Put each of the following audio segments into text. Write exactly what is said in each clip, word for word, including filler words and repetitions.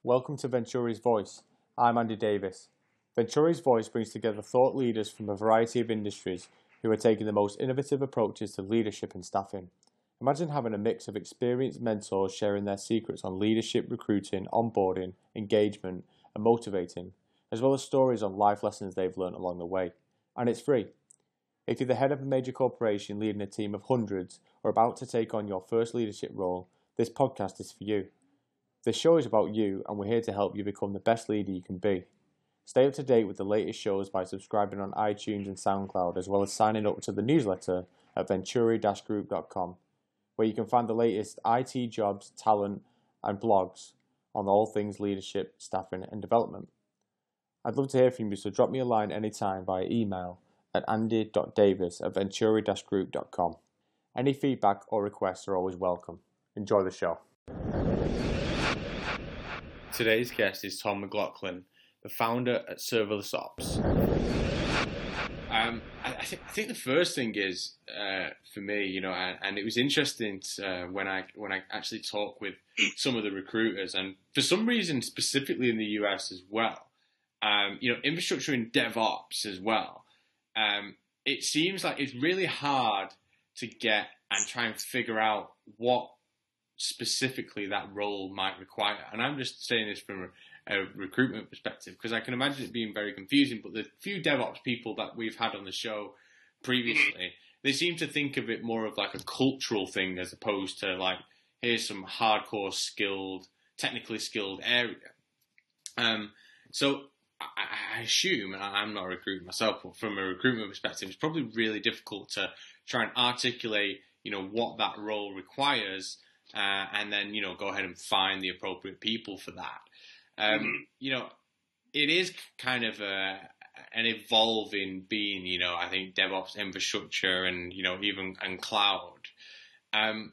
welcome to Venturi's Voice. I'm Andy Davis. Venturi's Voice brings together thought leaders from a variety of industries who are taking the most innovative approaches to leadership and staffing. Imagine having a mix of experienced mentors sharing their secrets on leadership, recruiting, onboarding, engagement, and motivating, as well as stories on life lessons they've learned along the way. And it's free. If you're the head of a major corporation leading a team of hundreds or about to take on your first leadership role, this podcast is for you. This show is about you, and we're here to help you become the best leader you can be. Stay up to date with the latest shows by subscribing on iTunes and SoundCloud, as well as signing up to the newsletter at venturi dash group dot com, where you can find the latest I T jobs, talent, and blogs on all things leadership, staffing, and development. I'd love to hear from you, so drop me a line anytime via email at andy dot davis at venturi dash group dot com. Any feedback or requests are always welcome. Enjoy the show. Today's guest is Tom McLaughlin, the founder at Serverless Ops. Um, I, I, th- I think the first thing is uh, for me, you know, and, and it was interesting to, uh, when I when I actually talked with some of the recruiters, and for some reason, specifically in the U S as well, um, you know, infrastructure and DevOps as well. Um, it seems like it's really hard to get and try and figure out what specifically that role might require. And I'm just saying this from a, a recruitment perspective because I can imagine it being very confusing, but the few DevOps people that we've had on the show previously, they seem to think of it more of like a cultural thing as opposed to like, here's some hardcore skilled, technically skilled area. Um, so I, I assume, and I'm not a recruiter myself, but from a recruitment perspective, it's probably really difficult to try and articulate, you know, what that role requires. Uh, and then, you know, go ahead and find the appropriate people for that. Um, mm-hmm. You know, it is kind of a, an evolving being, you know, I think DevOps infrastructure and, you know, even and cloud. Um,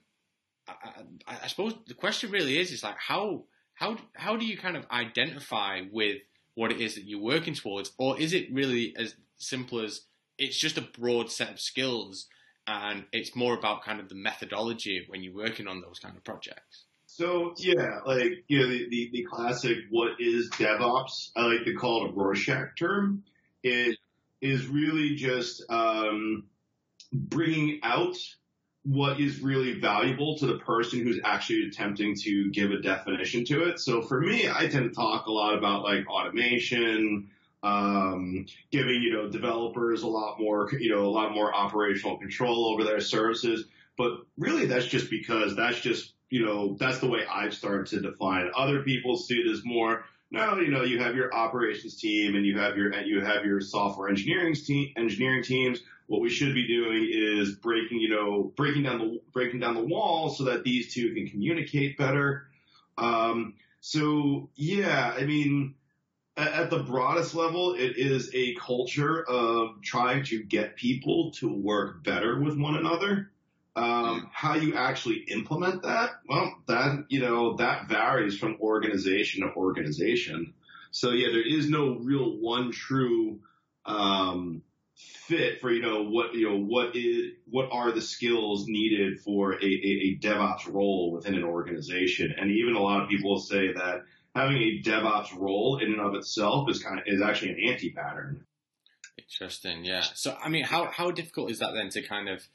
I, I, I suppose the question really is, is like, how, how, how do you kind of identify with what it is that you're working towards? Or is it really as simple as it's just a broad set of skills and it's more about kind of the methodology when you're working on those kind of projects? So, yeah, like, you know, the, the, the classic, what is DevOps? I like to call it a Rorschach term. It is really just um, bringing out what is really valuable to the person who's actually attempting to give a definition to it. So for me, I tend to talk a lot about like automation, Um, giving, you know, developers a lot more, you know, a lot more operational control over their services. But really that's just because that's just, you know, that's the way I've started to define it. Other people see it as more, no, you know, you have your operations team and you have your, and you have your software engineering team, engineering teams. What we should be doing is breaking, you know, breaking down the, breaking down the wall so that these two can communicate better. Um, so yeah, I mean, at the broadest level, it is a culture of trying to get people to work better with one another. Um, how you actually implement that, well, that, you know, that varies from organization to organization. So yeah, there is no real one true, um, fit for, you know, what, you know, what is, what are the skills needed for a, a, a DevOps role within an organization. And even a lot of people say that having a DevOps role in and of itself is kind of, is actually an anti-pattern. Interesting. Yeah. So, I mean, how, how difficult is that then to kind of,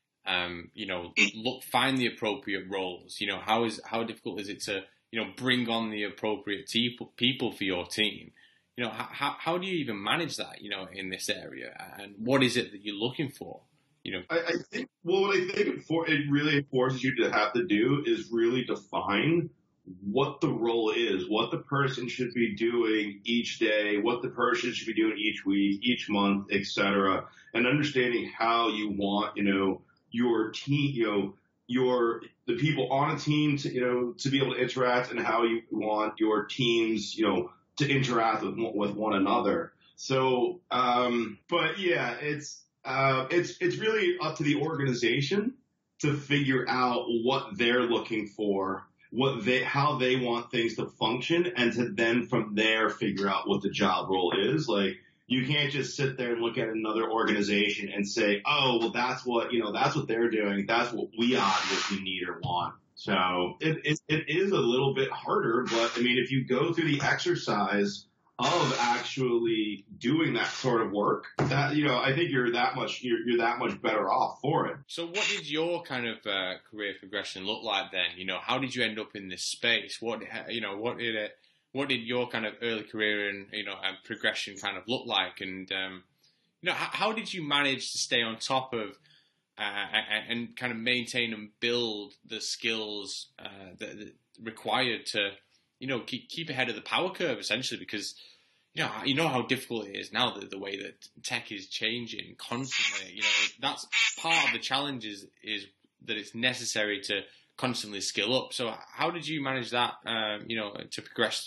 um, you know, look, find the appropriate roles? You know, how is, how difficult is it to, you know, bring on the appropriate te- people for your team? You know, how, how do you even manage that, you know, in this area? And what is it that you're looking for? You know, I, I think, well, what I think it, for, it really forces you to have to do is really define what the role is, what the person should be doing each day, what the person should be doing each week, each month, et cetera, and understanding how you want, you know, your team, you know, your, the people on a team to, you know, to be able to interact and how you want your teams, you know, to interact with, with one another. So, um, but yeah, it's, uh, it's, it's really up to the organization to figure out what they're looking for, what they, how they want things to function, and to then from there figure out what the job role is. Like, you can't just sit there and look at another organization and say, oh, well, that's what, you know, that's what they're doing. That's what we obviously need or want. So it, it, it is a little bit harder, but I mean, if you go through the exercise of actually doing that sort of work, that, you know, I think you're that much, you're, you're that much better off for it. So what did your kind of uh, career progression look like then? You know, how did you end up in this space? What, you know, what did it, what did your kind of early career and, you know, and progression kind of look like? And, um, you know, how, how did you manage to stay on top of uh, and, and kind of maintain and build the skills uh, that, that required to, you know, keep, keep ahead of the power curve, essentially? Because, you know, you know how difficult it is now, the, the way that tech is changing constantly. You know, that's part of the challenge is, is that it's necessary to constantly skill up. So how did you manage that, um, you know, to progress?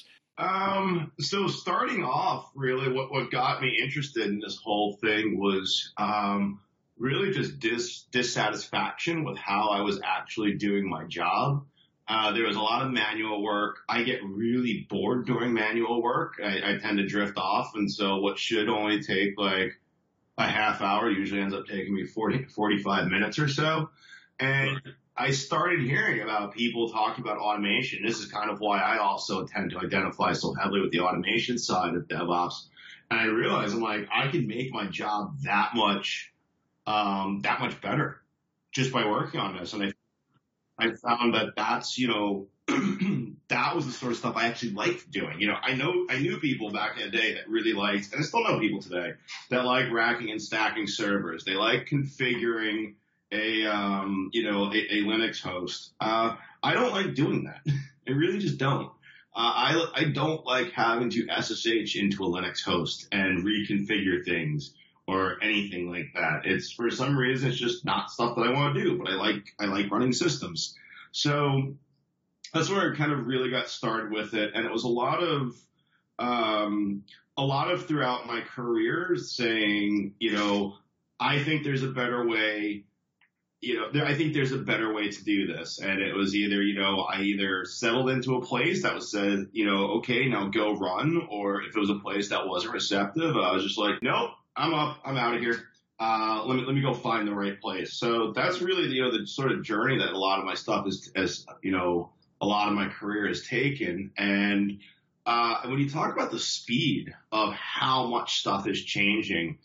Um, so starting off, really what, what got me interested in this whole thing was, um, really just dis, dissatisfaction with how I was actually doing my job. Uh, there was a lot of manual work. I get really bored doing manual work. I, I tend to drift off. And so what should only take like a half hour usually ends up taking me forty, forty-five minutes or so. And I started hearing about people talking about automation. This is kind of why I also tend to identify so heavily with the automation side of DevOps. And I realized I'm like, I can make my job that much, um, that much better just by working on this. And I I found that that's, you know, that was the sort of stuff I actually liked doing. You know, I know, I knew people back in the day that really liked, and I still know people today that like racking and stacking servers. They like configuring a, um, you know, a, a Linux host. Uh, I don't like doing that. I really just don't. Uh, I, I don't like having to S S H into a Linux host and reconfigure things or anything like that. It's, for some reason, it's just not stuff that I want to do, but I like, I like running systems. So that's where I kind of really got started with it. And it was a lot of, um, a lot of throughout my career saying, you know, I think there's a better way, you know, there, I think there's a better way to do this. And it was either, you know, I either settled into a place that was said, you know, okay, now go run. Or if it was a place that wasn't receptive, I was just like, nope. I'm up. I'm out of here. Uh, let me, let me go find the right place. So that's really, you know, the sort of journey that a lot of my stuff is, as, you know, a lot of my career has taken. And, uh, when you talk about the speed of how much stuff is changing,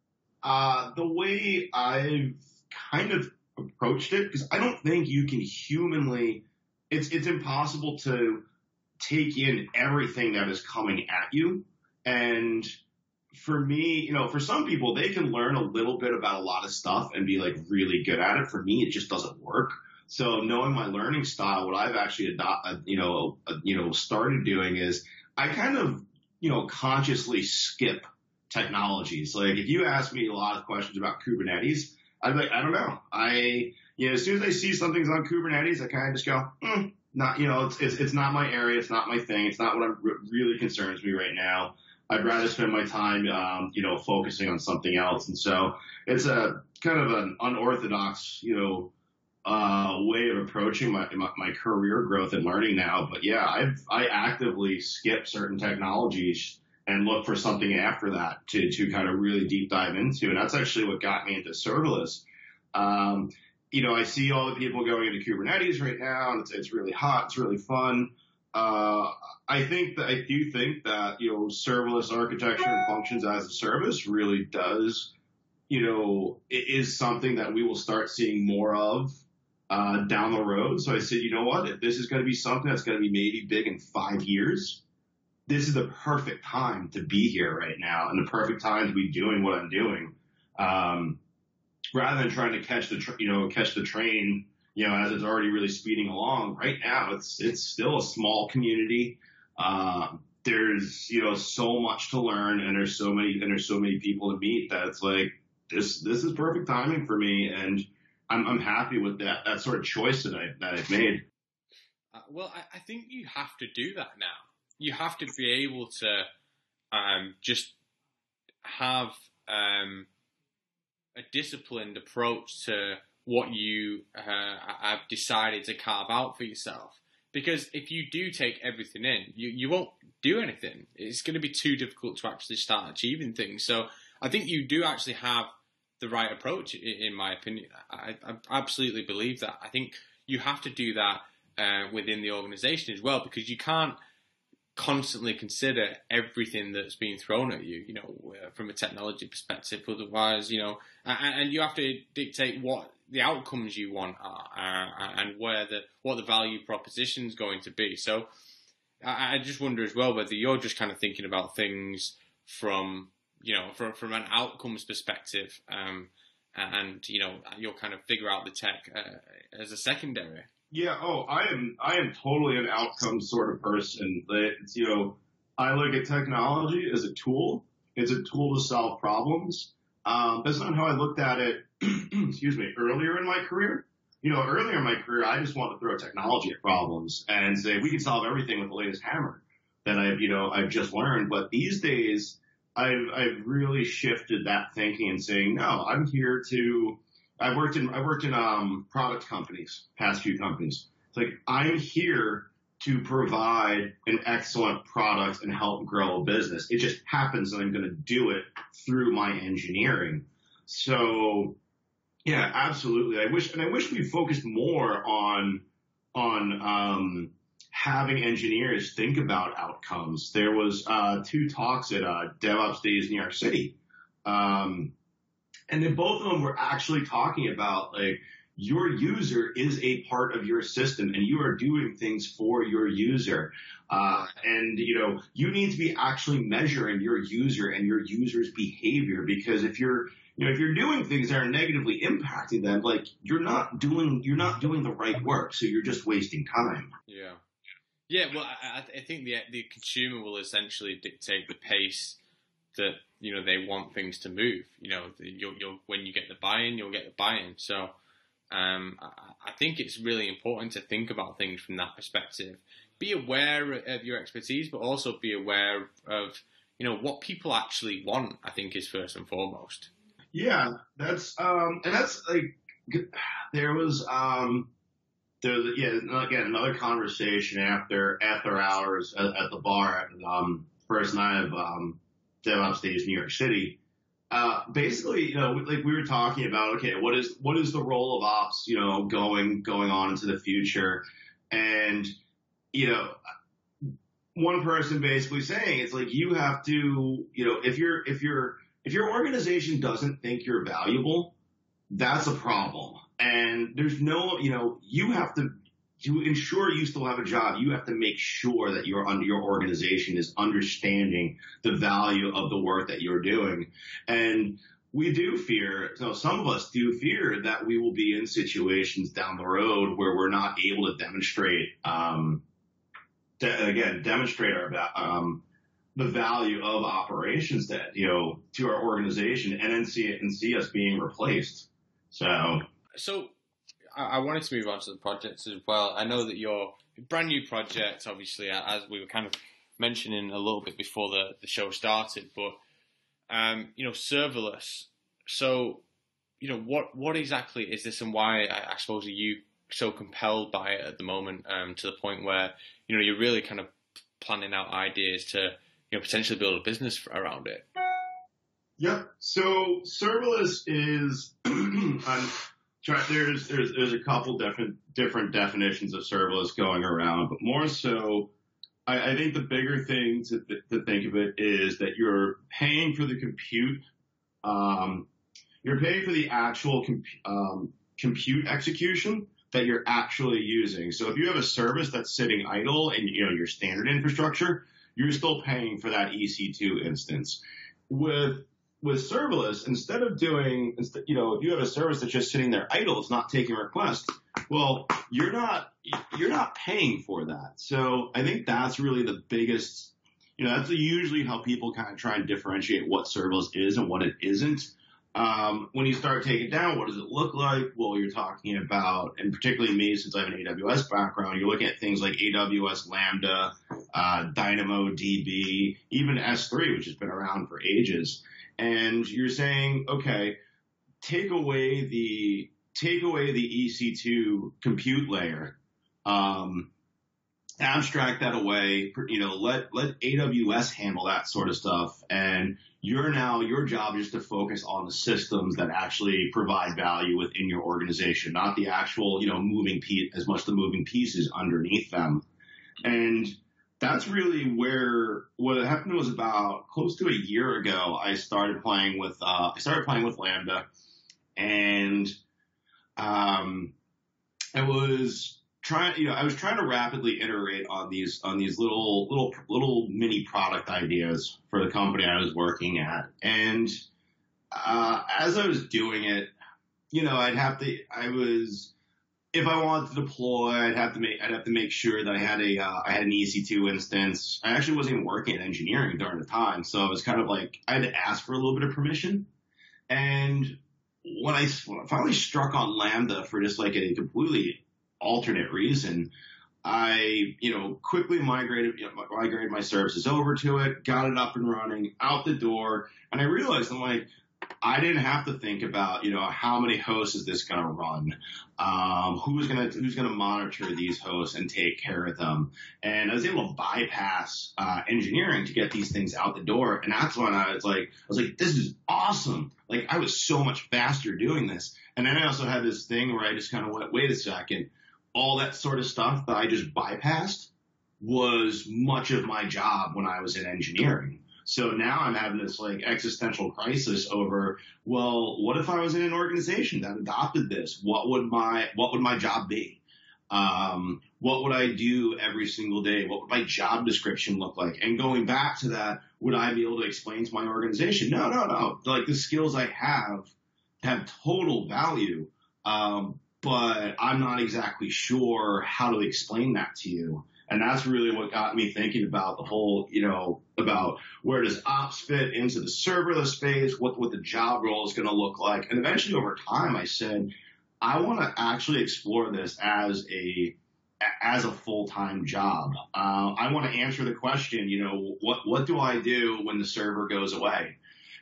uh, the way I've kind of approached it, because I don't think you can humanly, it's, it's impossible to take in everything that is coming at you. And for me, you know, for some people, they can learn a little bit about a lot of stuff and be like really good at it. For me, it just doesn't work. So knowing my learning style, what I've actually adopted, you know, uh, you know, started doing is I kind of, you know, consciously skip technologies. Like if you ask me a lot of questions about Kubernetes, I'd be like, I don't know. I, you know, as soon as I see something's on Kubernetes, I kind of just go, hmm, not, you know, it's, it's, it's not my area. It's not my thing. It's not what I'm, really concerns me right now. I'd rather spend my time, um, you know, focusing on something else. And so it's a kind of an unorthodox, you know, uh, way of approaching my, my, my career growth and learning now. But yeah, I've, I actively skip certain technologies and look for something after that to, to kind of really deep dive into. And that's actually what got me into serverless. Um, you know, I see all the people going into Kubernetes right now, and it's, it's really hot. It's really fun. Uh, I think that I do think that, you know, serverless architecture and functions as a service really does, you know, it is something that we will start seeing more of, uh, down the road. So I said, you know what, if this is going to be something that's going to be maybe big in five years, this is the perfect time to be here right now and the perfect time to be doing what I'm doing. Um, rather than trying to catch the, tr- you know, catch the train, you know, as it's already really speeding along. Right now, it's it's still a small community. Uh, there's, you know, so much to learn, and there's so many and there's so many people to meet that it's like this this is perfect timing for me, and I'm I'm happy with that that sort of choice that I that I've made. Uh, well, I, I think you have to do that now. You have to be able to um, just have um, a disciplined approach to what you uh, have decided to carve out for yourself. Because if you do take everything in, you, you won't do anything. It's going to be too difficult to actually start achieving things. So I think you do actually have the right approach, in my opinion. I, I absolutely believe that. I think you have to do that uh, within the organization as well, because you can't constantly consider everything that's being thrown at you, you know, uh, from a technology perspective. Otherwise, you know, and, and you have to dictate what the outcomes you want are, uh, and where the what the value proposition is going to be. So I, I just wonder as well whether you're just kind of thinking about things from, you know, from from an outcomes perspective, um, and you know, you'll kind of figure out the tech uh, as a secondary. Yeah. Oh, I am. I am totally an outcome sort of person. It's, you know, I look at technology as a tool. It's a tool to solve problems. Um, that's not how I looked at it. excuse me. Earlier in my career, you know, earlier in my career, I just wanted to throw technology at problems and say we can solve everything with the latest hammer that I've, you know, I've just learned. But these days, I've I've really shifted that thinking and saying, no, I'm here to. I've worked in I worked in um, product companies, past few companies. It's like I'm here to provide an excellent product and help grow a business. It just happens that I'm going to do it through my engineering. So, yeah, absolutely. I wish and I wish we focused more on on um, having engineers think about outcomes. There was uh, two talks at uh, DevOps Days New York City. Um, And then both of them were actually talking about, like, your user is a part of your system and you are doing things for your user. Uh, and, you know, you need to be actually measuring your user and your user's behavior, because if you're, you know, if you're doing things that are negatively impacting them, like, you're not doing, you're not doing the right work. So you're just wasting time. Yeah. Yeah. Well, I, I think the, the consumer will essentially dictate the pace that, you know, they want things to move. You know, you'll, you'll when you get the buy-in, you'll get the buy-in. So um, I, I think it's really important to think about things from that perspective. Be aware of your expertise, but also be aware of, you know, what people actually want, I think, is first and foremost. Yeah, that's um, and that's like there was um, there was, yeah, again, another conversation after after hours at, at the bar at um, first night of um. DevOps Days New York City. Uh, basically, you know, like we were talking about, okay, what is, what is the role of ops, you know, going, going on into the future? And, you know, one person basically saying it's like, you have to, you know, if you're, if you're, if your organization doesn't think you're valuable, that's a problem. And there's no, you know, you have to, to ensure you still have a job, you have to make sure that your under your organization is understanding the value of the work that you're doing. And we do fear, so some of us do fear that we will be in situations down the road where we're not able to demonstrate, um, de- again, demonstrate our um, the value of operations that, you know, to our organization, and then see it and see us being replaced. So, so. I wanted to move on to the projects as well. I know that you're a brand new project, obviously, as we were kind of mentioning a little bit before the, the show started, but, um, you know, serverless. So, you know, what, what exactly is this, and why, I, I suppose, are you so compelled by it at the moment, um, to the point where, you know, you're really kind of planning out ideas to, you know, potentially build a business around it? Yep. So serverless is, um, There's, there's, there's a couple different, different definitions of serverless going around, but more so, I, I think the bigger thing to, to think of it is that you're paying for the compute, um, you're paying for the actual comp, um, compute execution that you're actually using. So if you have a service that's sitting idle in, you know, your standard infrastructure, you're still paying for that E C two instance. With With serverless, instead of doing, you know, if you have a service that's just sitting there idle, it's not taking requests, well, you're not, you're not paying for that. So I think that's really the biggest, you know, that's usually how people kind of try and differentiate what serverless is and what it isn't. Um, when you start taking it down, what does it look like? Well, you're talking about, and particularly me, since I have an A W S background, you're looking at things like A W S Lambda, uh, DynamoDB, even S three, which has been around for ages. And you're saying, okay, take away the take away the E C two compute layer, um, abstract that away, you know, let, let A W S handle that sort of stuff. And you're now, your job is to focus on the systems that actually provide value within your organization, not the actual, you know, moving piece, as much the moving pieces underneath them. And that's really where what happened was about close to a year ago, I started playing with, uh, I started playing with Lambda, and, um, I was trying, you know, I was trying to rapidly iterate on these, on these little, little, little mini product ideas for the company I was working at. And, uh, as I was doing it, you know, I'd have to, I was, if I wanted to deploy, I'd have to make, I'd have to make sure that I had a, uh, I had an E C two instance. I actually wasn't even working in engineering during the time. So I was kind of like, I had to ask for a little bit of permission. And when I, when I finally struck on Lambda for just like a completely alternate reason, I, you know, quickly migrated, you know, migrated my services over to it, got it up and running, out the door. And I realized, I'm like, I didn't have to think about, you know, how many hosts is this going to run? Um, who's going to, who's going to monitor these hosts and take care of them? And I was able to bypass, uh, engineering to get these things out the door. And that's when I was like, I was like, this is awesome. Like, I was so much faster doing this. And then I also had this thing where I just kind of went, wait a second, all that sort of stuff that I just bypassed was much of my job when I was in engineering. So now I'm having this like existential crisis over, well, what if I was in an organization that adopted this? What would my, what would my job be? Um, what would I do every single day? What would my job description look like? And going back to that, would I be able to explain to my organization? No, no, no. Like, the skills I have have total value. Um, but I'm not exactly sure how to explain that to you. And that's really what got me thinking about the whole, you know, about where does ops fit into the serverless space, what, what the job role is going to look like. And eventually over time, I said, I want to actually explore this as a, as a full-time job. Uh, I want to answer the question, you know, what, what do I do when the server goes away?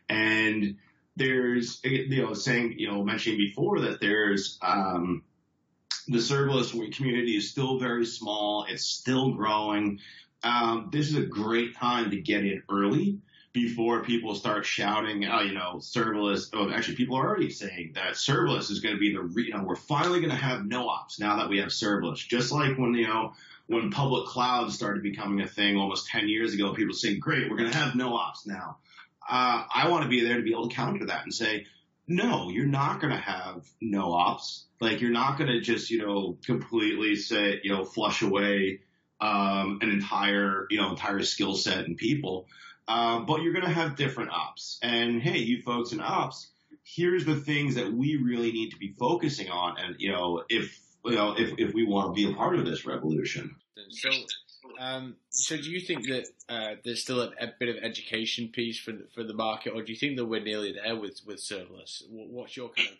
And there's, you know, saying, you know, mentioning before that there's, um, the serverless community is still very small. It's still growing. Um, this is a great time to get in early before people start shouting, oh, you know, serverless. Oh, actually, people are already saying that serverless is going to be the, re- you know, we're finally going to have no ops now that we have serverless. Just like when, you know, when public clouds started becoming a thing almost ten years ago, people saying, great, we're going to have no ops now. Uh, I want to be there to be able to counter that and say, no, you're not going to have no ops. Like, you're not going to just, you know, completely say, you know, flush away, um, an entire, you know, entire skill set and people. Uh, but you're going to have different ops. And hey, you folks in ops, here's the things that we really need to be focusing on. And, you know, if, you know, if, if we want to be a part of this revolution. So, um, so do you think that, uh, there's still a, a bit of education piece for, for the market, or do you think that we're nearly there with, with serverless? What's your kind of,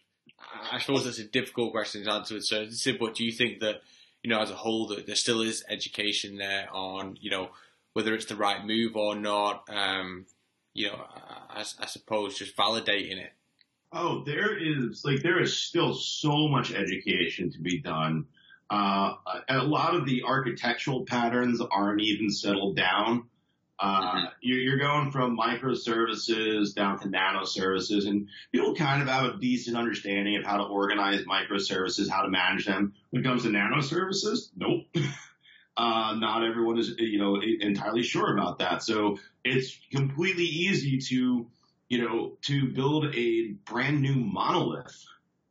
I suppose that's a difficult question to answer with certainty, but do you think that, you know, as a whole, that there still is education there on, you know, whether it's the right move or not, um, you know, I, I suppose just validating it? Oh, there is, like, there is still so much education to be done. Uh, a lot of the architectural patterns aren't even settled down. Uh, mm-hmm. you're, you're going from microservices down to nanoservices, and people kind of have a decent understanding of how to organize microservices, how to manage them. When it comes to nanoservices, nope. Uh, not everyone is, you know, entirely sure about that. So it's completely easy to, you know, to build a brand new monolith,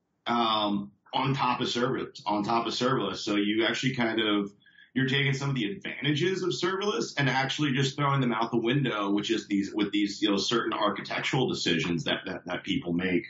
um, on top of serverless, on top of serverless. So you actually kind of, you're taking some of the advantages of serverless and actually just throwing them out the window, which is these, with these, you know, certain architectural decisions that, that, that people make.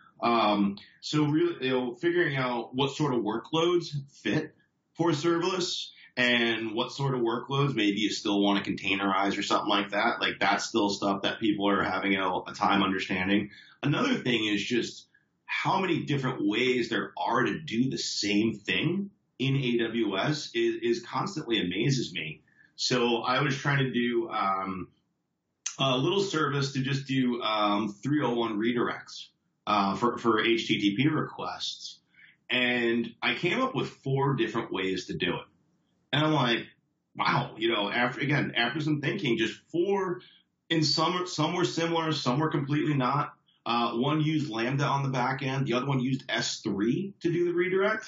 Um, so really, you know, figuring out what sort of workloads fit for serverless and what sort of workloads maybe you still want to containerize or something like that. Like, that's still stuff that people are having a, a time understanding. Another thing is just how many different ways there are to do the same thing in A W S is, is constantly amazes me. So I was trying to do um, a little service to just do um, three oh one redirects uh, for, for H T T P requests. And I came up with four different ways to do it. And I'm like, wow, you know, after again, after some thinking, just four, in some some were similar, some were completely not. Uh, one used Lambda on the back end, the other one used S three to do the redirect.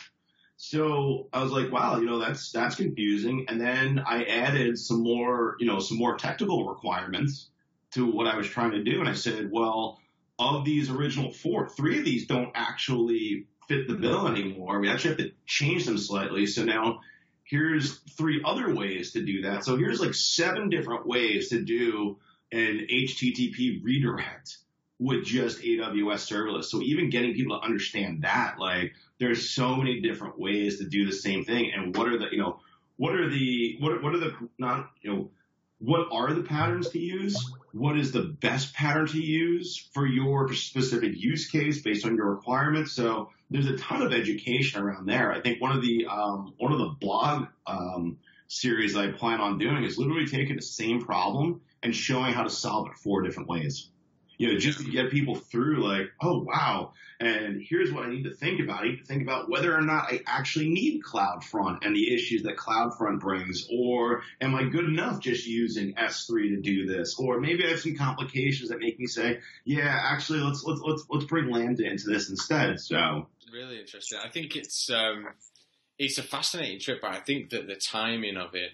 So I was like, wow, you know, that's that's confusing. And then I added some more, you know, some more technical requirements to what I was trying to do. And I said, well, of these original four, three of these don't actually fit the bill anymore. We actually have to change them slightly. So now here's three other ways to do that. So here's like seven different ways to do an H T T P redirect with just A W S serverless. So even getting people to understand that, like, there's so many different ways to do the same thing. And what are the, you know, what are the, what, what are the, not, you know, what are the patterns to use? What is the best pattern to use for your specific use case based on your requirements? So there's a ton of education around there. I think one of the, um, one of the blog, um, series I plan on doing is literally taking the same problem and showing how to solve it four different ways. You know, just to get people through like, oh, wow. And here's what I need to think about. I need to think about whether or not I actually need CloudFront and the issues that CloudFront brings, or am I good enough just using S three to do this? Or maybe I have some complications that make me say, yeah, actually, let's, let's, let's, let's bring Lambda into this instead. So really interesting. I think it's, um, it's a fascinating trip, but I think that the timing of it,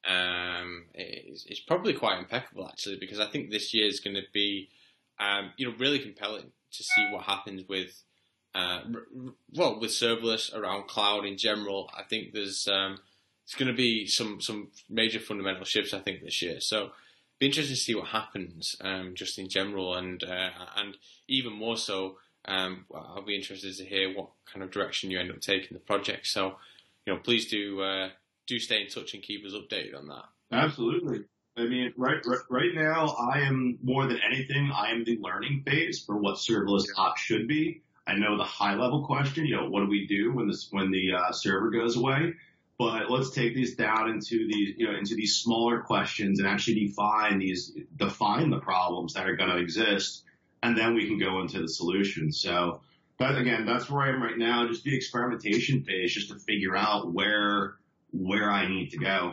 um, is, is probably quite impeccable actually, because I think this year is going to be, Um, you know, really compelling to see what happens with, uh, well, with serverless around cloud in general. I think there's um, it's going to be some some major fundamental shifts. I think this year, so be interesting to see what happens, um, just in general, and uh, and even more so, um, I'll be interested to hear what kind of direction you end up taking the project. So, you know, please do uh, do stay in touch and keep us updated on that. Absolutely. I mean, right, right, right now, I am more than anything, I am the learning phase for what serverless ops should be. I know the high level question, you know, what do we do when this, when the uh, server goes away? But let's take these down into these, you know, into these smaller questions and actually define these, define the problems that are going to exist, and then we can go into the solutions. So, that again, that's where I am right now, just the experimentation phase, just to figure out where where I need to go.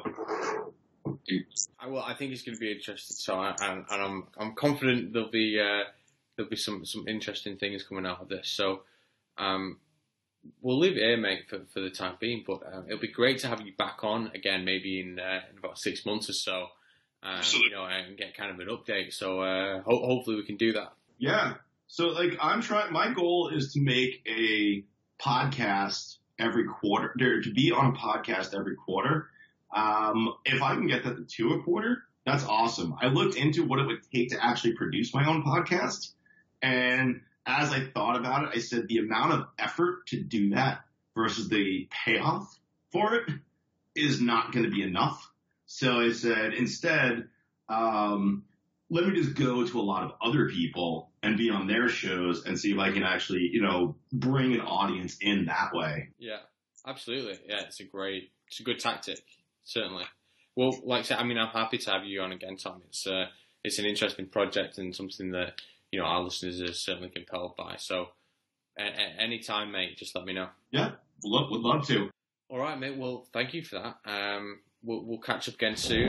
I, well, I think it's going to be interesting. So, I, and, and I'm I'm confident there'll be uh, there'll be some, some interesting things coming out of this. So, um, we'll leave it here, mate, for, for the time being. But uh, it'll be great to have you back on again, maybe in, uh, in about six months or so. Um, you know, and get kind of an update. So, uh, ho- hopefully, we can do that. Yeah. So, like, I'm trying. My goal is to make a podcast every quarter, to be on a podcast every quarter. Um, if I can get that to two a quarter, that's awesome. I looked into what it would take to actually produce my own podcast. And as I thought about it, I said the amount of effort to do that versus the payoff for it is not going to be enough. So I said, instead, um, let me just go to a lot of other people and be on their shows and see if I can actually, you know, bring an audience in that way. Yeah, absolutely. Yeah, it's a great, it's a good tactic. Certainly. Well, like I said, I mean, I'm happy to have you on again, Tom. It's uh, it's an interesting project and something that, you know, our listeners are certainly compelled by. So, a- a- anytime, mate, just let me know. Yeah, would love, would love to. All right, mate. Well, thank you for that. Um, we'll, we'll catch up again soon.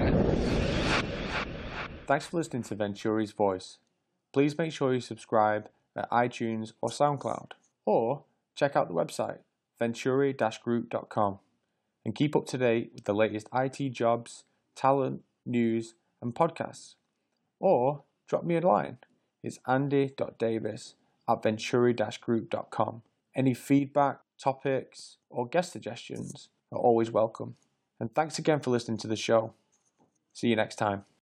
Thanks for listening to Venturi's Voice. Please make sure you subscribe at iTunes or SoundCloud, or check out the website, venturi dash group dot com. And keep up to date with the latest I T jobs, talent, news, and podcasts. Or drop me a line. It's andy dot davis at venturi dash group dot com. Any feedback, topics, or guest suggestions are always welcome. And thanks again for listening to the show. See you next time.